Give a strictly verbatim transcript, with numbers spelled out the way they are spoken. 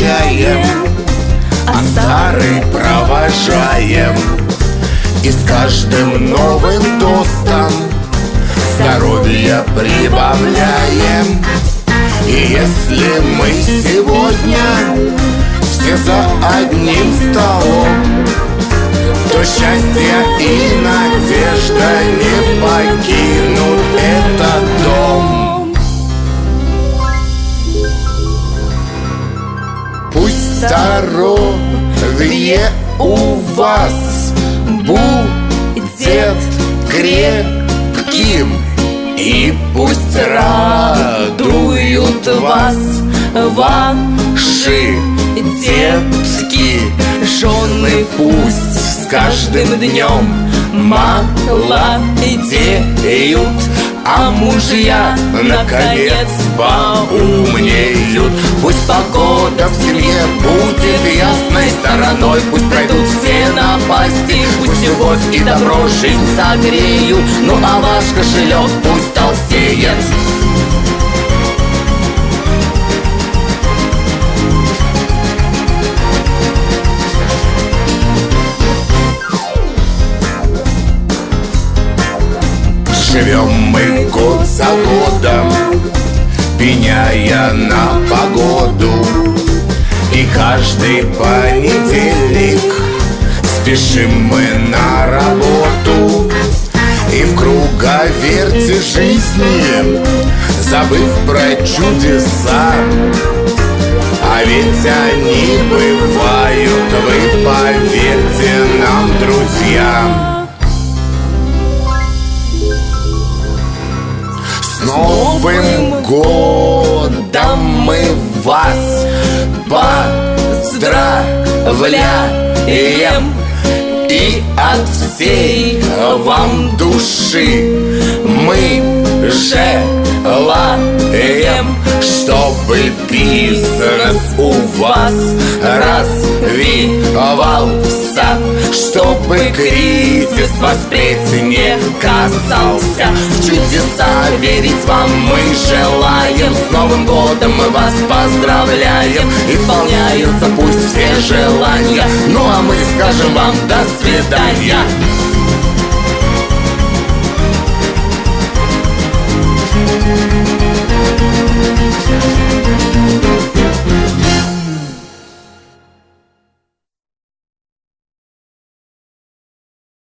прощаем, а старый провожаем. И с каждым новым тостом здоровья прибавляем. И если мы сегодня все за одним столом, то счастье и надежда не покинут этот дом. Пусть здоровье у вас будет крепким, и пусть радуют вас ваши детки. Жены пусть с каждым днем молодеют, а мужья наконец поумнеют. Пусть погода в семье будет ясной стороной, пусть пройдут все напасти, пусть любовь и добро жизнь согреют. Ну а ваш кошелек пусть толстеет. Живем мы год за годом, пеняя на погоду, и каждый понедельник спешим мы на работу. И в круговерте жизни, забыв про чудеса, а ведь они бывают, вы поверьте нам, друзья. С Новым годом мы вас поздравляем, и от всей вам души мы желаем, чтобы бизнес у вас развивался, чтобы кризис вас впредь не касался. В чудеса верить вам мы желаем, с Новым годом мы вас поздравляем. Исполняются пусть все желания, ну а мы скажем вам до свидания. Thank you.